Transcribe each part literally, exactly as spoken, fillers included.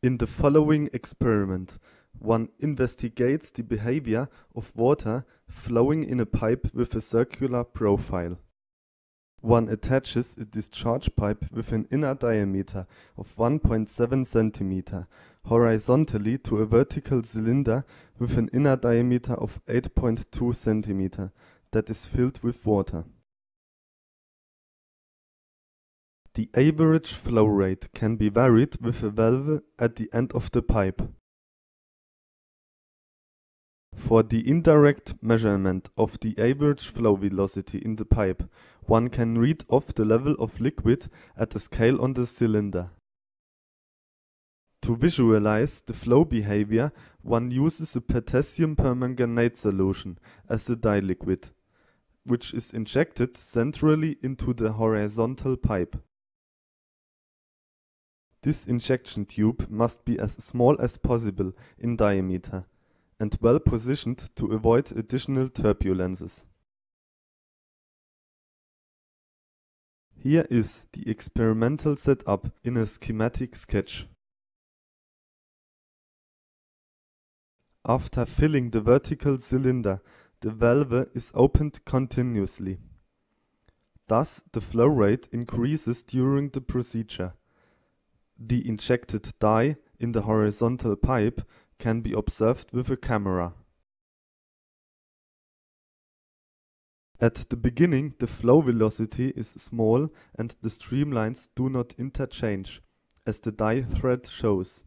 In the following experiment, one investigates the behavior of water flowing in a pipe with a circular profile. One attaches a discharge pipe with an inner diameter of one point seven centimeters horizontally to a vertical cylinder with an inner diameter of eight point two centimeters that is filled with water. The average flow rate can be varied with a valve at the end of the pipe. For the indirect measurement of the average flow velocity in the pipe, one can read off the level of liquid at a scale on the cylinder. To visualize the flow behavior, one uses a potassium permanganate solution as the dye liquid, which is injected centrally into the horizontal pipe. This injection tube must be as small as possible in diameter and well positioned to avoid additional turbulences. Here is the experimental setup in a schematic sketch. After filling the vertical cylinder, the valve is opened continuously. Thus, the flow rate increases during the procedure. The injected dye in the horizontal pipe can be observed with a camera. At the beginning, the flow velocity is small and the streamlines do not interchange, as the dye thread shows.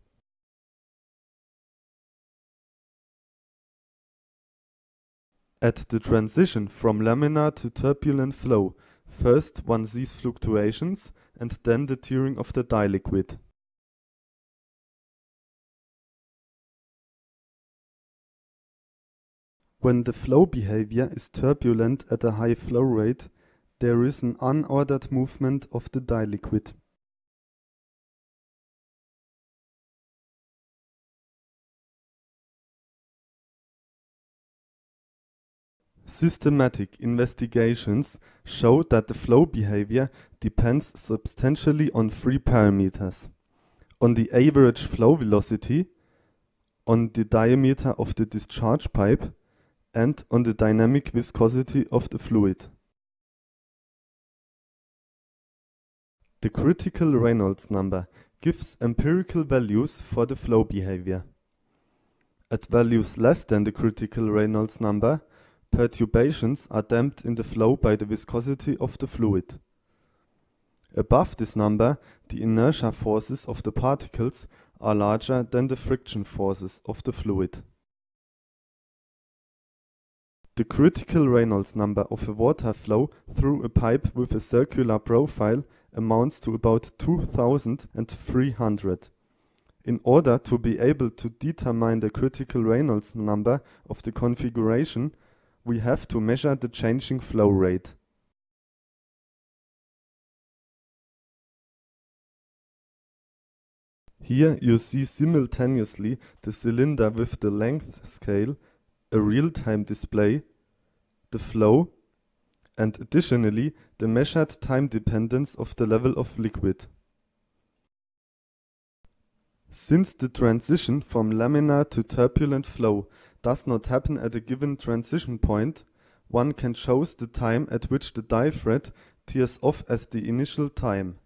At the transition from laminar to turbulent flow, first one sees fluctuations and then the tearing of the dye liquid. When the flow behavior is turbulent at a high flow rate, there is an unordered movement of the dye liquid. Systematic investigations show that the flow behavior depends substantially on three parameters: on the average flow velocity, on the diameter of the discharge pipe, and on the dynamic viscosity of the fluid. The critical Reynolds number gives empirical values for the flow behavior. At values less than the critical Reynolds number, perturbations are damped in the flow by the viscosity of the fluid. Above this number, the inertia forces of the particles are larger than the friction forces of the fluid. The critical Reynolds number of a water flow through a pipe with a circular profile amounts to about two thousand three hundred. In order to be able to determine the critical Reynolds number of the configuration, we have to measure the changing flow rate. Here you see simultaneously the cylinder with the length scale, a real-time display, the flow, and additionally the measured time dependence of the level of liquid. Since the transition from laminar to turbulent flow does not happen at a given transition point, one can choose the time at which the dye thread tears off as the initial time.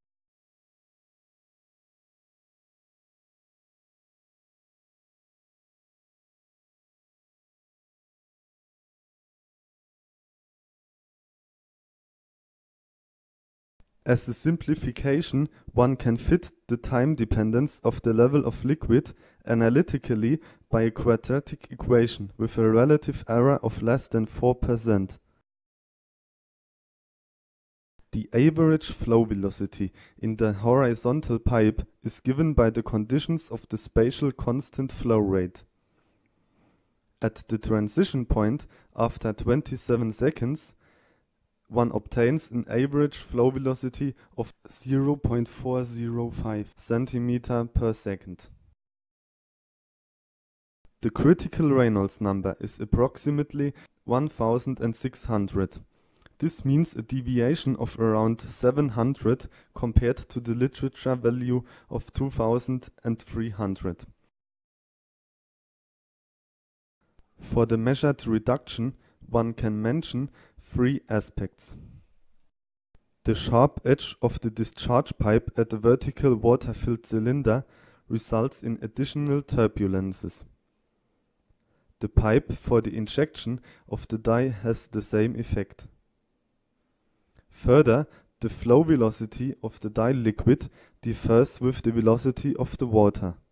As a simplification, one can fit the time dependence of the level of liquid analytically by a quadratic equation with a relative error of less than four percent. The average flow velocity in the horizontal pipe is given by the conditions of the spatial constant flow rate. At the transition point, after twenty-seven seconds, one obtains an average flow velocity of zero point four zero five centimeters per second. The critical Reynolds number is approximately one thousand six hundred. This means a deviation of around seven hundred compared to the literature value of two thousand three hundred. For the measured reduction, one can mention three aspects. The sharp edge of the discharge pipe at the vertical water-filled cylinder results in additional turbulences. The pipe for the injection of the dye has the same effect. Further, the flow velocity of the dye liquid differs with the velocity of the water.